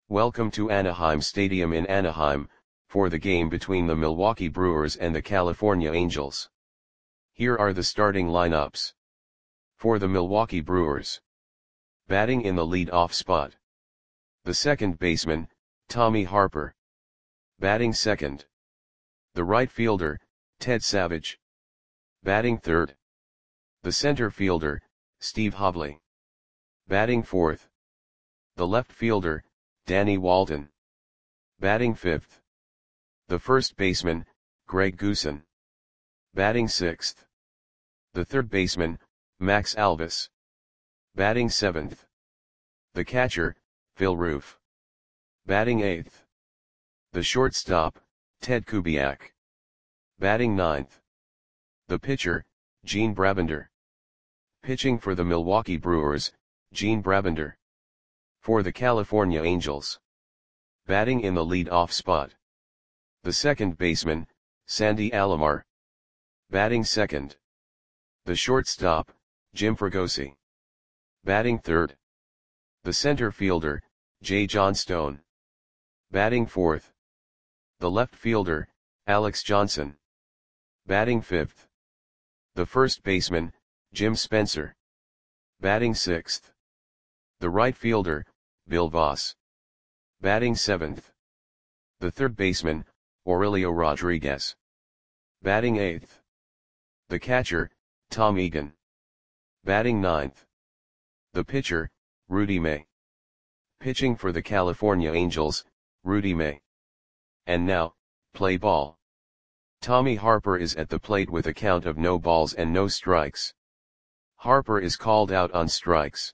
Welcome to Anaheim Stadium in Anaheim, for the game between the Milwaukee Brewers and the California Angels. Here are the starting lineups. For the Milwaukee Brewers. Batting in the lead-off spot. The second baseman, Tommy Harper. Batting second. The right fielder, Ted Savage. Batting third. The center fielder, Steve Hobley. Batting fourth. The left fielder, Danny Walton. Batting fifth. The first baseman, Greg Goosen. Batting sixth. The third baseman, Max Alvis. Batting seventh. The catcher, Phil Roof. Batting eighth. The shortstop, Ted Kubiak. Batting ninth. The pitcher, Gene Brabender. Pitching for the Milwaukee Brewers, Gene Brabender. For the California Angels. Batting in the lead-off spot. The second baseman, Sandy Alomar. Batting second. The shortstop, Jim Fregosi. Batting third. The center fielder, Jay Johnstone. Batting fourth. The left fielder, Alex Johnson. Batting fifth. The first baseman, Jim Spencer. Batting sixth. The right fielder, Bill Voss. Batting seventh. The third baseman, Aurelio Rodriguez. Batting eighth. The catcher, Tom Egan. Batting ninth. The pitcher, Rudy May. Pitching for the California Angels, Rudy May. And now, play ball. Tommy Harper is at the plate with a count of no balls and no strikes. Harper is called out on strikes.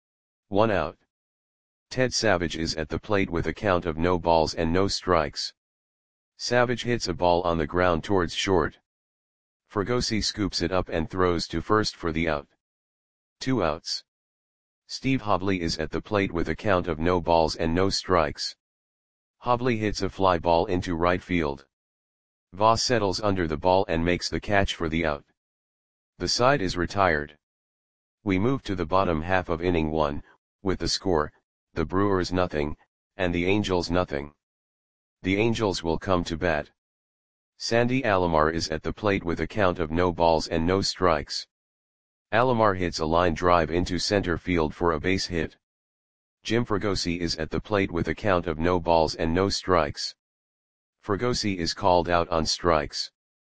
1 out. Ted Savage is at the plate with a count of no balls and no strikes. Savage hits a ball on the ground towards short. Fregosi scoops it up and throws to first for the out. 2 outs. Steve Hobley is at the plate with a count of no balls and no strikes. Hobley hits a fly ball into right field. Voss settles under the ball and makes the catch for the out. The side is retired. We move to the bottom half of inning 1, with the score, the Brewers nothing, and the Angels nothing. The Angels will come to bat. Sandy Alomar is at the plate with a count of no balls and no strikes. Alomar hits a line drive into center field for a base hit. Jim Fregosi is at the plate with a count of no balls and no strikes. Fregosi is called out on strikes.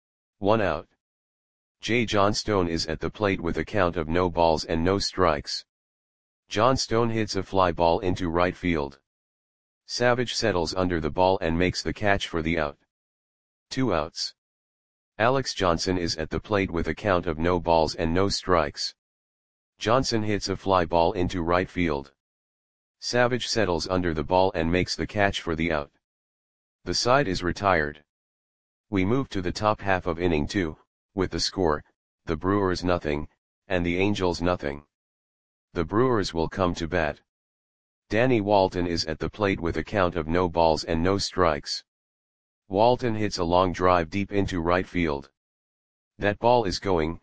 1 out. Jay Johnstone is at the plate with a count of no balls and no strikes. Johnstone hits a fly ball into right field. Savage settles under the ball and makes the catch for the out. 2 outs. Alex Johnson is at the plate with a count of no balls and no strikes. Johnson hits a fly ball into right field. Savage settles under the ball and makes the catch for the out. The side is retired. We move to the top half of inning 2, with the score, the Brewers nothing, and the Angels nothing. The Brewers will come to bat. Danny Walton is at the plate with a count of no balls and no strikes. Walton hits a long drive deep into right field. That ball is gone.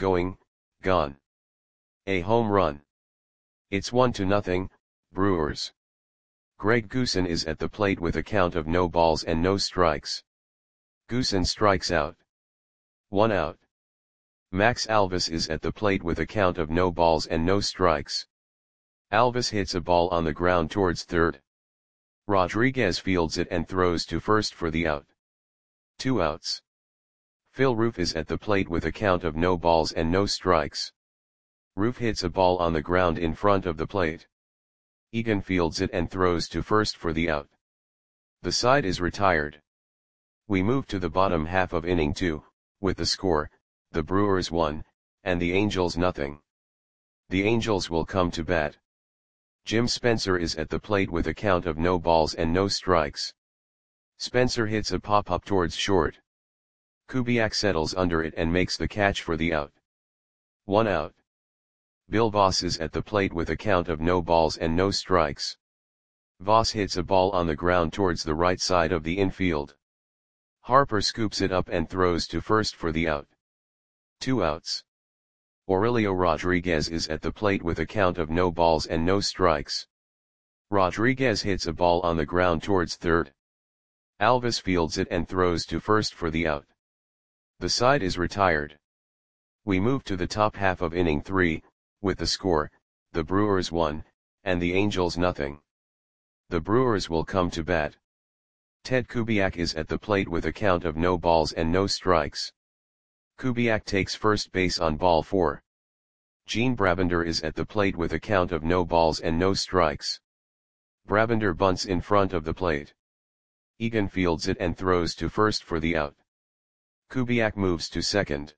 A home run. It's 1-0, Brewers. Greg Goosen is at the plate with a count of no balls and no strikes. Goosen strikes out. 1 out. Max Alvis is at the plate with a count of no balls and no strikes. Alvis hits a ball on the ground towards third. Rodriguez fields it and throws to first for the out. 2 outs. Phil Roof is at the plate with a count of no balls and no strikes. Roof hits a ball on the ground in front of the plate. Egan fields it and throws to first for the out. The side is retired. We move to the bottom half of inning 2, with the score, the Brewers 1, and the Angels nothing. The Angels will come to bat. Jim Spencer is at the plate with a count of no balls and no strikes. Spencer hits a pop-up towards short. Kubiak settles under it and makes the catch for the out. 1 out. Bill Voss is at the plate with a count of no balls and no strikes. Voss hits a ball on the ground towards the right side of the infield. Harper scoops it up and throws to first for the out. 2 outs. Aurelio Rodriguez is at the plate with a count of no balls and no strikes. Rodriguez hits a ball on the ground towards third. Alves fields it and throws to first for the out. The side is retired. We move to the top half of inning 3, with the score, the Brewers 1, and the Angels nothing. The Brewers will come to bat. Ted Kubiak is at the plate with a count of no balls and no strikes. Kubiak takes first base on ball 4. Gene Brabender is at the plate with a count of no balls and no strikes. Brabender bunts in front of the plate. Egan fields it and throws to first for the out. Kubiak moves to second.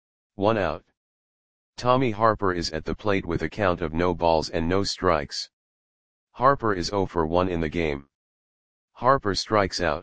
1 out. Tommy Harper is at the plate with a count of no balls and no strikes. Harper is 0 for 1 in the game. Harper strikes out.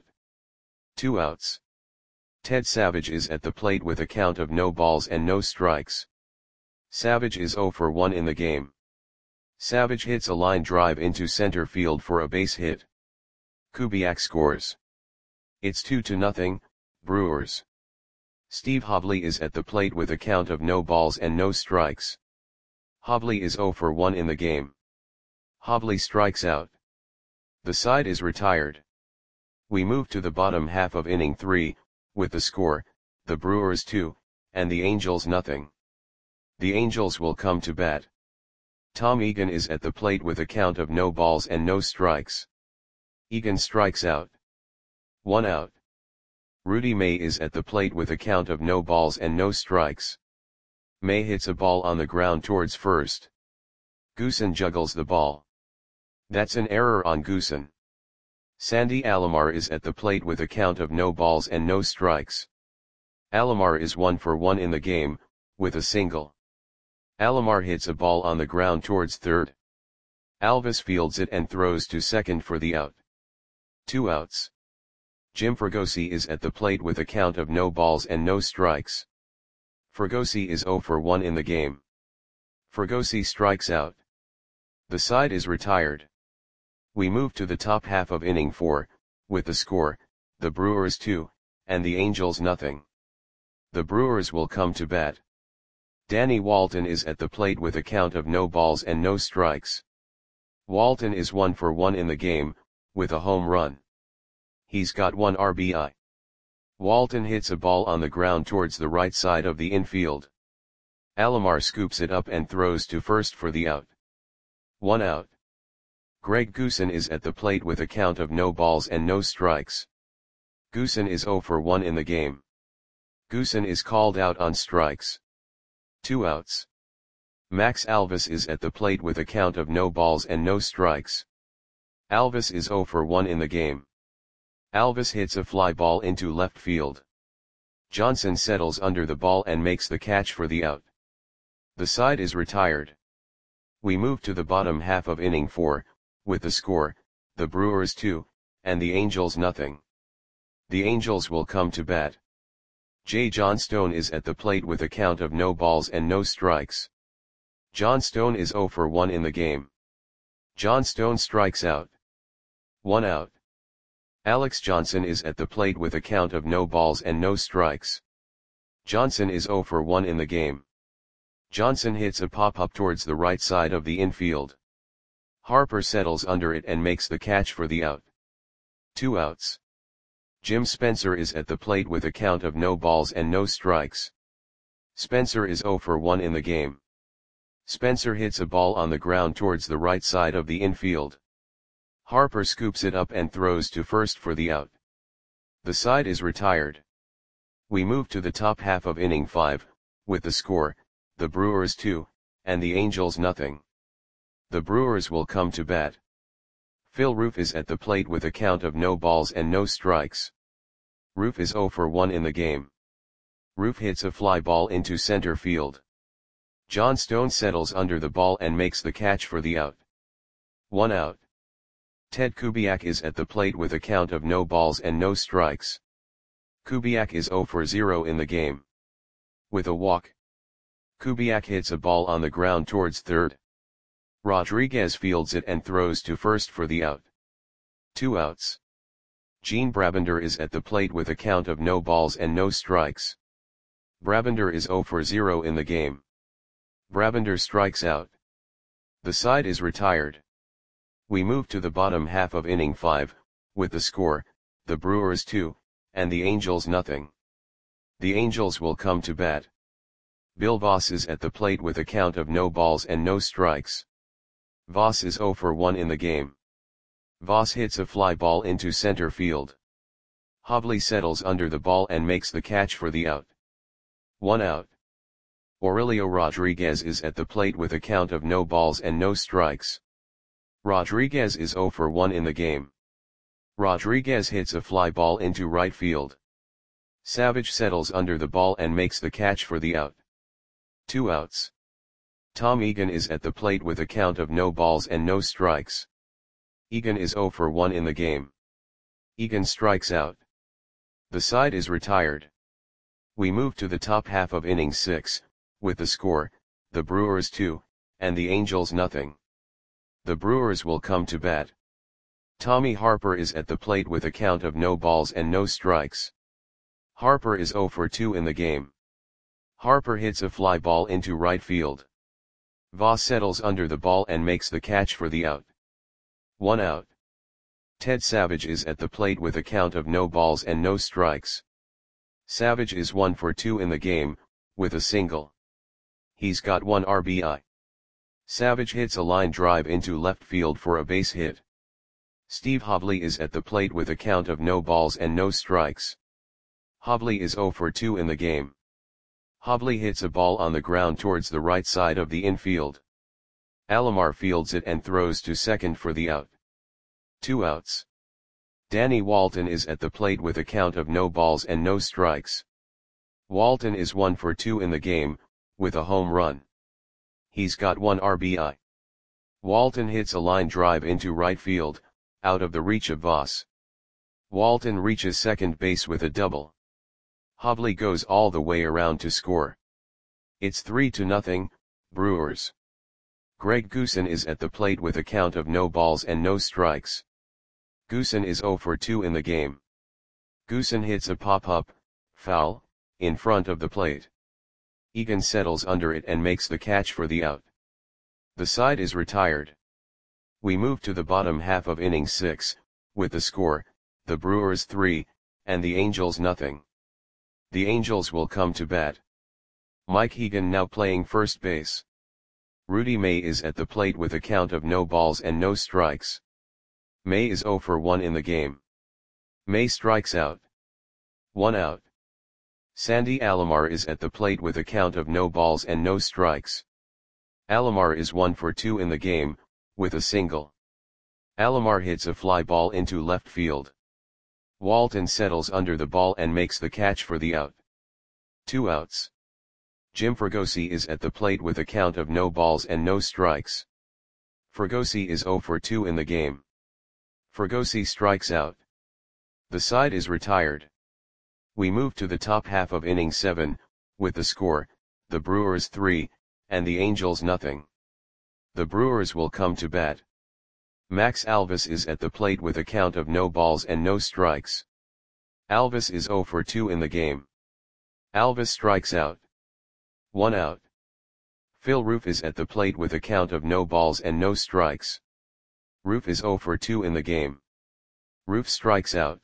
2 outs. Ted Savage is at the plate with a count of no balls and no strikes. Savage is 0 for 1 in the game. Savage hits a line drive into center field for a base hit. Kubiak scores. It's 2-0, Brewers. Steve Hobley is at the plate with a count of no balls and no strikes. Hobley is 0 for 1 in the game. Hobley strikes out. The side is retired. We move to the bottom half of inning 3, with the score, the Brewers 2, and the Angels nothing. The Angels will come to bat. Tom Egan is at the plate with a count of no balls and no strikes. Egan strikes out. 1 out. Rudy May is at the plate with a count of no balls and no strikes. May hits a ball on the ground towards first. Goosen juggles the ball. That's an error on Goosen. Sandy Alomar is at the plate with a count of no balls and no strikes. Alomar is 1 for 1 in the game, with a single. Alomar hits a ball on the ground towards third. Alves fields it and throws to second for the out. 2 outs. Jim Fregosi is at the plate with a count of no balls and no strikes. Fregosi is 0 for 1 in the game. Fregosi strikes out. The side is retired. We move to the top half of inning 4, with the score, the Brewers 2, and the Angels nothing. The Brewers will come to bat. Danny Walton is at the plate with a count of no balls and no strikes. Walton is 1 for 1 in the game, with a home run. He's got 1 RBI. Walton hits a ball on the ground towards the right side of the infield. Alomar scoops it up and throws to first for the out. 1 out. Greg Goosen is at the plate with a count of no balls and no strikes. Goosen is 0 for 1 in the game. Goosen is called out on strikes. 2 outs. Max Alvis is at the plate with a count of no balls and no strikes. Alvis is 0 for 1 in the game. Alvis hits a fly ball into left field. Johnson settles under the ball and makes the catch for the out. The side is retired. We move to the bottom half of inning 4, with the score, the Brewers 2, and the Angels nothing. The Angels will come to bat. J. Johnstone is at the plate with a count of no balls and no strikes. Johnstone is 0 for 1 in the game. Johnstone strikes out. 1 out. Alex Johnson is at the plate with a count of no balls and no strikes. Johnson is 0 for 1 in the game. Johnson hits a pop-up towards the right side of the infield. Harper settles under it and makes the catch for the out. 2 outs. Jim Spencer is at the plate with a count of no balls and no strikes. Spencer is 0 for 1 in the game. Spencer hits a ball on the ground towards the right side of the infield. Harper scoops it up and throws to first for the out. The side is retired. We move to the top half of inning 5, with the score, the Brewers 2, and the Angels nothing. The Brewers will come to bat. Phil Roof is at the plate with a count of no balls and no strikes. Roof is 0 for 1 in the game. Roof hits a fly ball into center field. Johnstone settles under the ball and makes the catch for the out. 1 out. Ted Kubiak is at the plate with a count of no balls and no strikes. Kubiak is 0 for 0 in the game. With a walk. Kubiak hits a ball on the ground towards third. Rodriguez fields it and throws to first for the out. 2 outs. Gene Brabender is at the plate with a count of no balls and no strikes. Brabender is 0 for 0 in the game. Brabender strikes out. The side is retired. We move to the bottom half of inning 5, with the score, the Brewers 2, and the Angels nothing. The Angels will come to bat. Bill Voss is at the plate with a count of no balls and no strikes. Voss is 0 for 1 in the game. Voss hits a fly ball into center field. Hobley settles under the ball and makes the catch for the out. 1 out. Aurelio Rodriguez is at the plate with a count of no balls and no strikes. Rodriguez is 0 for 1 in the game. Rodriguez hits a fly ball into right field. Savage settles under the ball and makes the catch for the out. 2 outs. Tom Egan is at the plate with a count of no balls and no strikes. Egan is 0 for 1 in the game. Egan strikes out. The side is retired. We move to the top half of inning 6, with the score, the Brewers 2, and the Angels nothing. The Brewers will come to bat. Tommy Harper is at the plate with a count of no balls and no strikes. Harper is 0 for 2 in the game. Harper hits a fly ball into right field. Voss settles under the ball and makes the catch for the out. 1 out. Ted Savage is at the plate with a count of no balls and no strikes. Savage is 1 for 2 in the game, with a single. He's got 1 RBI. Savage hits a line drive into left field for a base hit. Steve Hobley is at the plate with a count of no balls and no strikes. Hobley is 0 for 2 in the game. Hobley hits a ball on the ground towards the right side of the infield. Alomar fields it and throws to second for the out. 2 outs. Danny Walton is at the plate with a count of no balls and no strikes. Walton is 1 for 2 in the game, with a home run. He's got 1 RBI. Walton hits a line drive into right field, out of the reach of Voss. Walton reaches second base with a double. Hobley goes all the way around to score. It's 3-0, Brewers. Greg Goosen is at the plate with a count of no balls and no strikes. Goosen is 0 for 2 in the game. Goosen hits a pop-up, foul, in front of the plate. Egan settles under it and makes the catch for the out. The side is retired. We move to the bottom half of inning 6, with the score, the Brewers 3, and the Angels nothing. The Angels will come to bat. Mike Egan now playing first base. Rudy May is at the plate with a count of no balls and no strikes. May is 0 for 1 in the game. May strikes out. 1 out. Sandy Alomar is at the plate with a count of no balls and no strikes. Alomar is 1 for 2 in the game, with a single. Alomar hits a fly ball into left field. Walton settles under the ball and makes the catch for the out. 2 outs. Jim Fregosi is at the plate with a count of no balls and no strikes. Fregosi is 0 for 2 in the game. Fregosi strikes out. The side is retired. We move to the top half of inning 7, with the score, the Brewers 3, and the Angels nothing. The Brewers will come to bat. Max Alvis is at the plate with a count of no balls and no strikes. Alvis is 0 for 2 in the game. Alvis strikes out. 1 out. Phil Roof is at the plate with a count of no balls and no strikes. Roof is 0 for 2 in the game. Roof strikes out.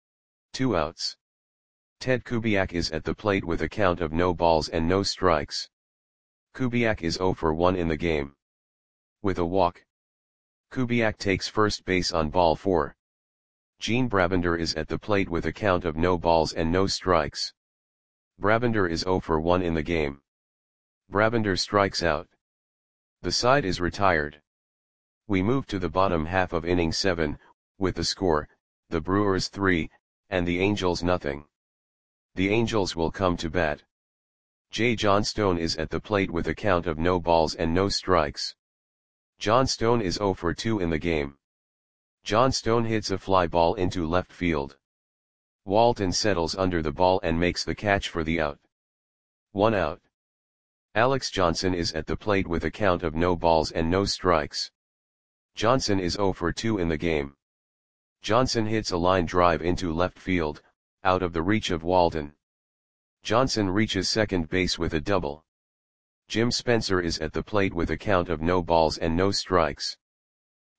2 outs. Ted Kubiak is at the plate with a count of no balls and no strikes. Kubiak is 0 for 1 in the game. With a walk. Kubiak takes first base on ball 4. Gene Brabender is at the plate with a count of no balls and no strikes. Brabender is 0 for 1 in the game. Brabender strikes out. The side is retired. We move to the bottom half of inning 7, with the score, the Brewers 3, and the Angels nothing. The Angels will come to bat. Jay Johnstone is at the plate with a count of no balls and no strikes. Johnstone is 0 for 2 in the game. Johnstone hits a fly ball into left field. Walton settles under the ball and makes the catch for the out. 1 out. Alex Johnson is at the plate with a count of no balls and no strikes. Johnson is 0 for 2 in the game. Johnson hits a line drive into left field, out of the reach of Walton. Johnson reaches second base with a double. Jim Spencer is at the plate with a count of no balls and no strikes.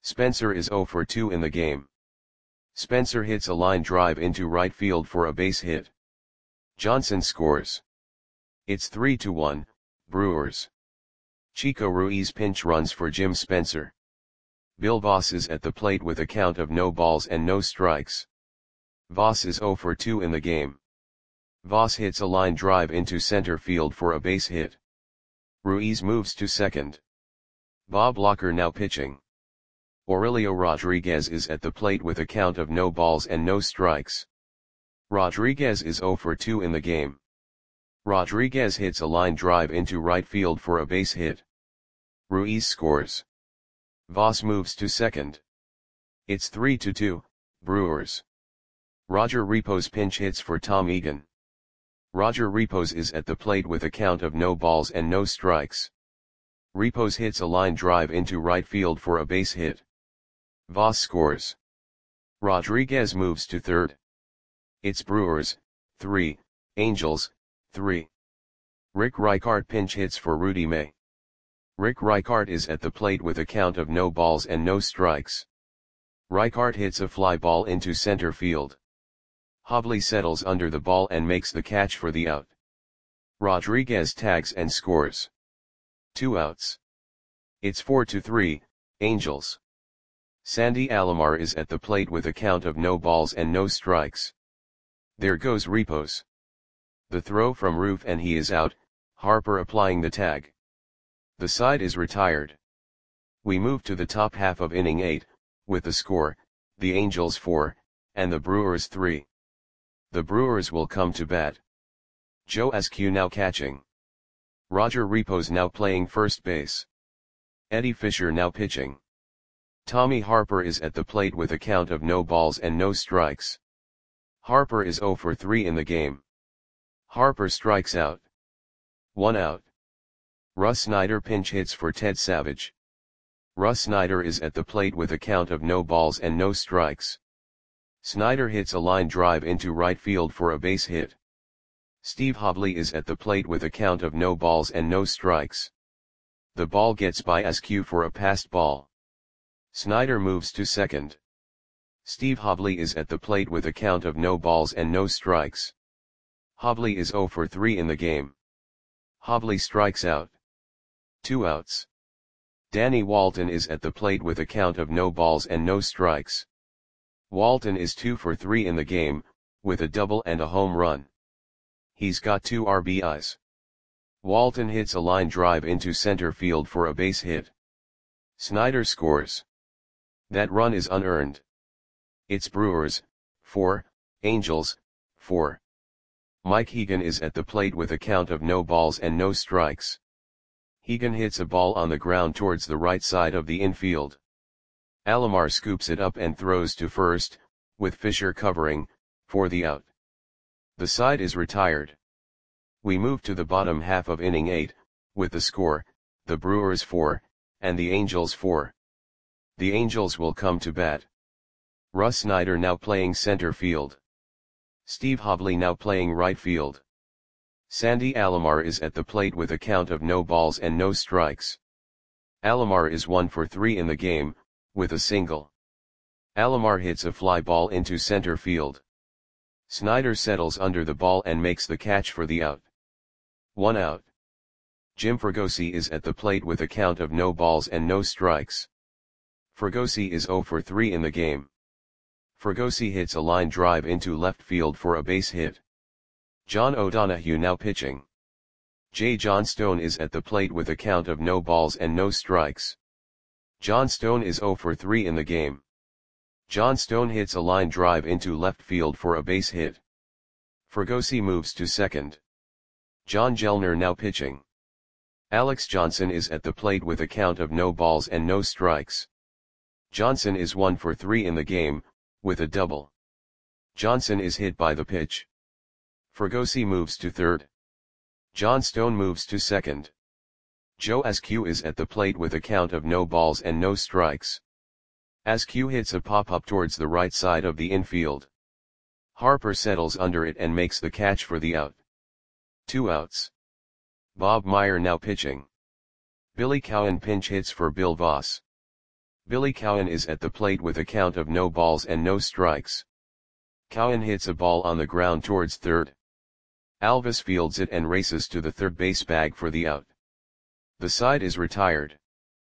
Spencer is 0 for 2 in the game. Spencer hits a line drive into right field for a base hit. Johnson scores. It's 3-1, Brewers. Chico Ruiz pinch runs for Jim Spencer. Bill Voss is at the plate with a count of no balls and no strikes. Voss is 0 for 2 in the game. Voss hits a line drive into center field for a base hit. Ruiz moves to second. Bob Locker now pitching. Aurelio Rodriguez is at the plate with a count of no balls and no strikes. Rodriguez is 0 for 2 in the game. Rodriguez hits a line drive into right field for a base hit. Ruiz scores. Voss moves to second. It's 3-2, Brewers. Roger Repos pinch hits for Tom Egan. Roger Repos is at the plate with a count of no balls and no strikes. Repos hits a line drive into right field for a base hit. Voss scores. Rodriguez moves to third. It's Brewers, 3, Angels, 3. Rick Reichart pinch hits for Rudy May. Rick Reichart is at the plate with a count of no balls and no strikes. Reichart hits a fly ball into center field. Hobley settles under the ball and makes the catch for the out. Rodriguez tags and scores. 2 outs. It's 4-3, Angels. Sandy Alomar is at the plate with a count of no balls and no strikes. There goes Repos. The throw from Roof and he is out, Harper applying the tag. The side is retired. We move to the top half of inning 8, with the score, the Angels 4, and the Brewers 3. The Brewers will come to bat. Joe Askew now catching. Roger Repos now playing first base. Eddie Fisher now pitching. Tommy Harper is at the plate with a count of no balls and no strikes. Harper is 0 for 3 in the game. Harper strikes out. 1 out. Russ Snyder pinch hits for Ted Savage. Russ Snyder is at the plate with a count of no balls and no strikes. Snyder hits a line drive into right field for a base hit. Steve Hobley is at the plate with a count of no balls and no strikes. The ball gets by Askew for a passed ball. Snyder moves to second. Steve Hobley is at the plate with a count of no balls and no strikes. Hobley is 0 for 3 in the game. Hobley strikes out. 2 outs. Danny Walton is at the plate with a count of no balls and no strikes. Walton is 2 for 3 in the game, with a double and a home run. He's got 2 RBIs. Walton hits a line drive into center field for a base hit. Snyder scores. That run is unearned. It's Brewers, 4, Angels, 4. Mike Hegan is at the plate with a count of no balls and no strikes. Hegan hits a ball on the ground towards the right side of the infield. Alomar scoops it up and throws to first, with Fisher covering, for the out. The side is retired. We move to the bottom half of inning 8, with the score, the Brewers 4, and the Angels 4. The Angels will come to bat. Russ Snyder now playing center field. Steve Hobley now playing right field. Sandy Alomar is at the plate with a count of no balls and no strikes. Alomar is 1 for 3 in the game, with a single. Alomar hits a fly ball into center field. Snyder settles under the ball and makes the catch for the out. 1 out. Jim Fregosi is at the plate with a count of no balls and no strikes. Fregosi is 0 for 3 in the game. Fregosi hits a line drive into left field for a base hit. John O'Donohue now pitching. J. John Stone is at the plate with a count of no balls and no strikes. John Stone is 0 for 3 in the game. John Stone hits a line drive into left field for a base hit. Fregosi moves to second. John Gellner now pitching. Alex Johnson is at the plate with a count of no balls and no strikes. Johnson is 1 for 3 in the game, with a double. Johnson is hit by the pitch. Fregosi moves to third. John Stone moves to second. Joe Askew is at the plate with a count of no balls and no strikes. Askew hits a pop-up towards the right side of the infield. Harper settles under it and makes the catch for the out. 2 outs. Bob Meyer now pitching. Billy Cowan pinch hits for Bill Voss. Billy Cowan is at the plate with a count of no balls and no strikes. Cowan hits a ball on the ground towards third. Alvis fields it and races to the third base bag for the out. The side is retired.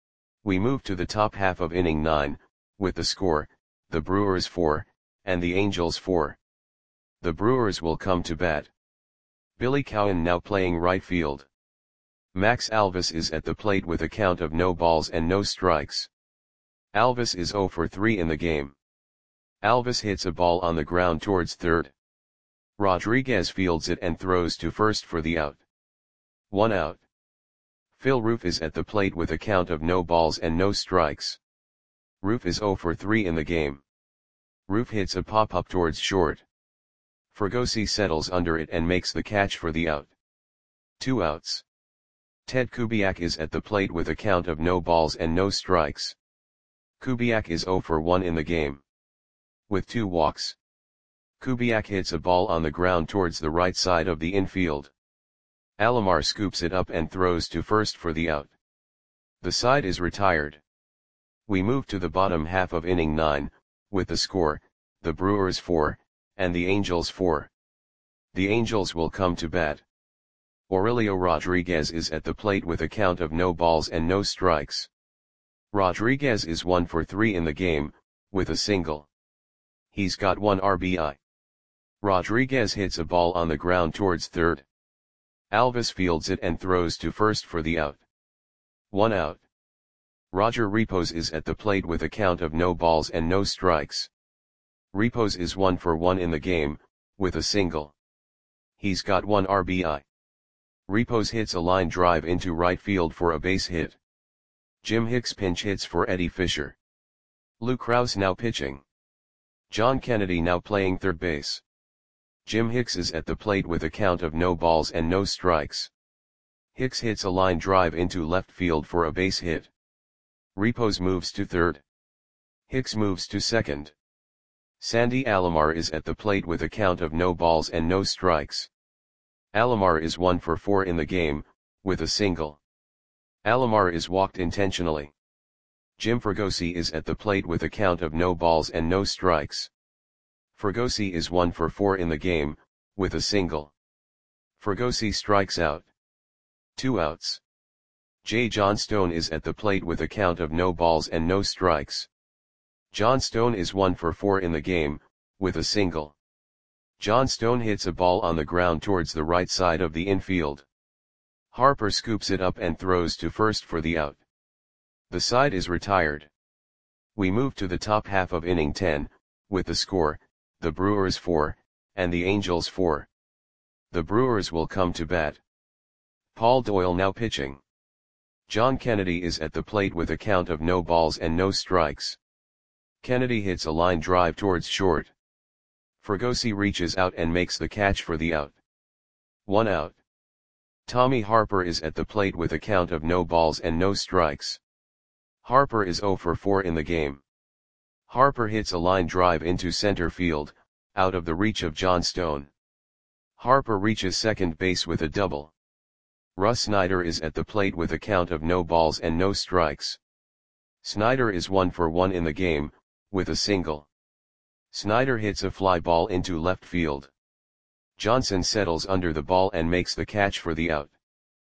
We move to the top half of inning 9, with the score, the Brewers 4, and the Angels 4. The Brewers will come to bat. Billy Cowan now playing right field. Max Alvis is at the plate with a count of no balls and no strikes. Alvis is 0 for 3 in the game. Alvis hits a ball on the ground towards third. Rodriguez fields it and throws to first for the out. 1 out. Phil Roof is at the plate with a count of no balls and no strikes. Roof is 0 for 3 in the game. Roof hits a pop-up towards short. Fregosi settles under it and makes the catch for the out. 2 outs. Ted Kubiak is at the plate with a count of no balls and no strikes. Kubiak is 0 for 1 in the game. With 2 walks. Kubiak hits a ball on the ground towards the right side of the infield. Alomar scoops it up and throws to first for the out. The side is retired. We move to the bottom half of inning 9, with the score, the Brewers 4, and the Angels 4. The Angels will come to bat. Aurelio Rodriguez is at the plate with a count of no balls and no strikes. Rodriguez is 1 for 3 in the game, with a single. He's got 1 RBI. Rodriguez hits a ball on the ground towards third. Alvis fields it and throws to first for the out. 1 out. Roger Repos is at the plate with a count of no balls and no strikes. Repos is 1 for 1 in the game, with a single. He's got 1 RBI. Repos hits a line drive into right field for a base hit. Jim Hicks pinch hits for Eddie Fisher. Lou Krause now pitching. John Kennedy now playing third base. Jim Hicks is at the plate with a count of no balls and no strikes. Hicks hits a line drive into left field for a base hit. Repos moves to third. Hicks moves to second. Sandy Alomar is at the plate with a count of no balls and no strikes. Alomar is 1 for 4 in the game, with a single. Alomar is walked intentionally. Jim Fregosi is at the plate with a count of no balls and no strikes. Fregosi is 1 for 4 in the game, with a single. Fregosi strikes out. 2 outs. J. John Stone is at the plate with a count of no balls and no strikes. John Stone is 1 for 4 in the game, with a single. John Stone hits a ball on the ground towards the right side of the infield. Harper scoops it up and throws to first for the out. The side is retired. We move to the top half of inning 10, with the score, the Brewers 4, and the Angels 4. The Brewers will come to bat. Paul Doyle now pitching. John Kennedy is at the plate with a count of no balls and no strikes. Kennedy hits a line drive towards short. Fregosi reaches out and makes the catch for the out. 1 out. Tommy Harper is at the plate with a count of no balls and no strikes. Harper is 0 for 4 in the game. Harper hits a line drive into center field, out of the reach of John Stone. Harper reaches second base with a double. Russ Snyder is at the plate with a count of no balls and no strikes. Snyder is 1 for 1 in the game, with a single. Snyder hits a fly ball into left field. Johnson settles under the ball and makes the catch for the out.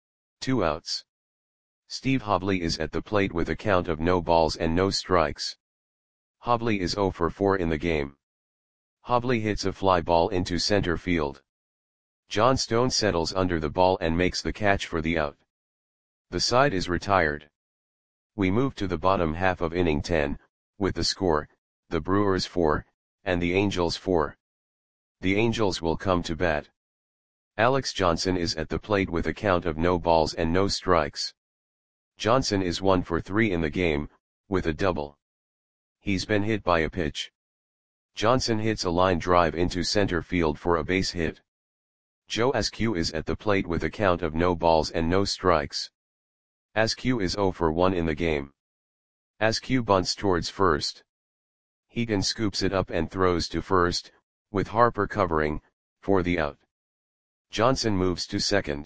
2 outs. Steve Hobley is at the plate with a count of no balls and no strikes. Hobley is 0 for 4 in the game. Hobley hits a fly ball into center field. John Stone settles under the ball and makes the catch for the out. The side is retired. We move to the bottom half of inning 10, with the score, the Brewers 4, and the Angels 4. The Angels will come to bat. Alex Johnson is at the plate with a count of no balls and no strikes. Johnson is 1 for 3 in the game, with a double. He's been hit by a pitch. Johnson hits a line drive into center field for a base hit. Joe Askew is at the plate with a count of no balls and no strikes. Askew is 0 for 1 in the game. Askew bunts towards first. Hegan scoops it up and throws to first, with Harper covering, for the out. Johnson moves to second.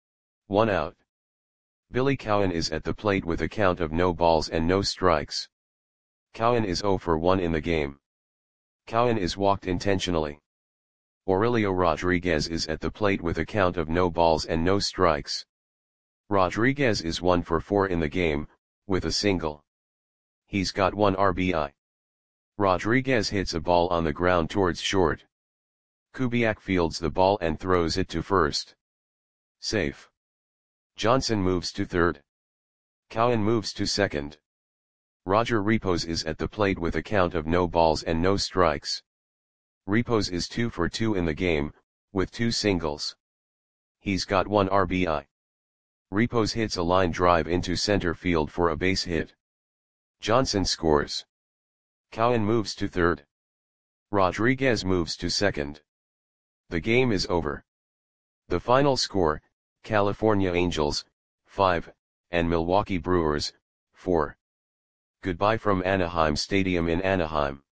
1 out. Billy Cowan is at the plate with a count of no balls and no strikes. Cowan is 0 for 1 in the game. Cowan is walked intentionally. Aurelio Rodriguez is at the plate with a count of no balls and no strikes. Rodriguez is 1 for 4 in the game, with a single. He's got 1 RBI. Rodriguez hits a ball on the ground towards short. Kubiak fields the ball and throws it to first. Safe. Johnson moves to third. Cowan moves to second. Roger Repos is at the plate with a count of no balls and no strikes. Repos is 2 for 2 in the game, with 2 singles. He's got 1 RBI. Repos hits a line drive into center field for a base hit. Johnson scores. Cowan moves to third. Rodriguez moves to second. The game is over. The final score, California Angels, 5, and Milwaukee Brewers, 4. Goodbye from Anaheim Stadium in Anaheim.